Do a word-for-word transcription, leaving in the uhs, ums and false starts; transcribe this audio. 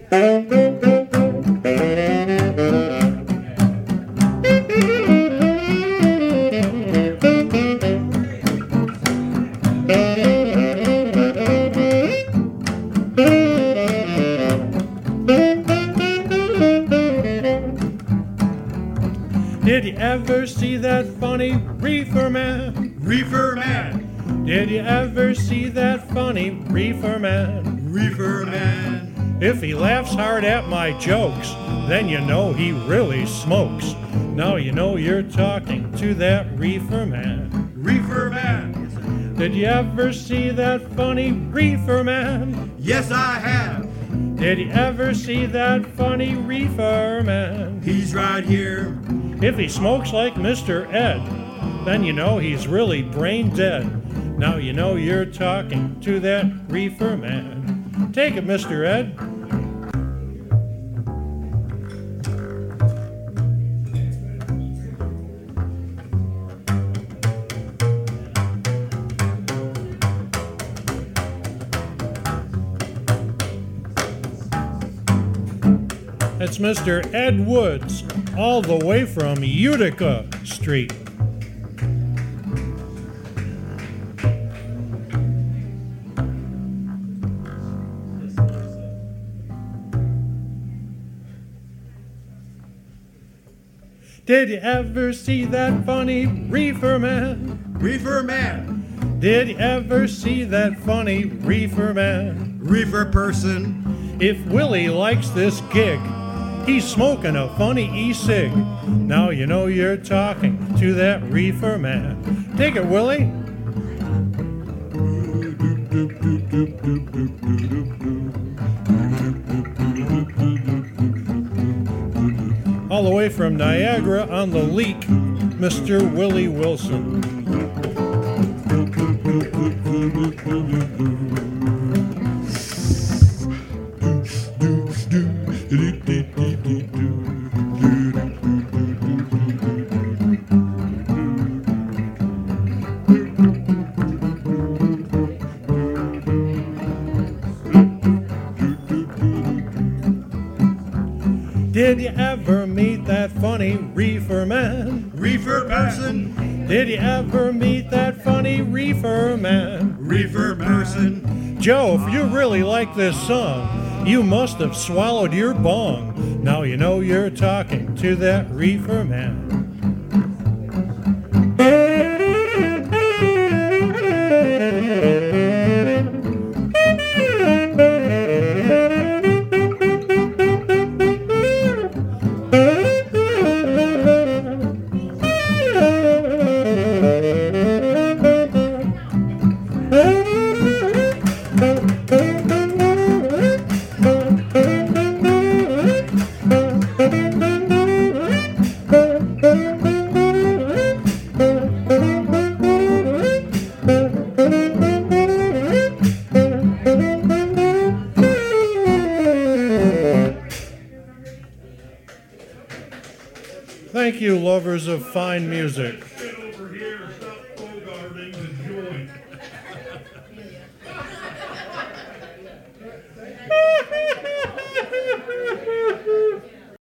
Did you ever see that funny reefer man? Reefer man, Did you ever see that funny reefer man? reefer man, If he laughs hard at my jokes, then you know he really smokes. Now you know you're talking to that reefer man. reefer man. Did you ever see that funny reefer man? Yes, I have. Did you ever see that funny reefer man? He's right here. If he smokes like Mister Ed, then you know he's really brain dead. Now you know you're talking to that reefer man. Take it, Mister Ed. It's Mister Ed Woods, all the way from Utica Street. Did you ever see that funny reefer man? Reefer man, Did you ever see that funny reefer man? reefer person, If Willie likes this gig, he's smoking a funny e-cig. Now you know you're talking to that reefer man. Take it, Willie. All the way from Niagara on the Leak, Mister Willie Wilson. Did you ever meet that funny reefer man? reefer person, Did you ever meet that funny reefer man? reefer person, Joe, if you really like this song, you must have swallowed your bong. Now you know you're talking to that reefer man. Thank you, lovers of fine music.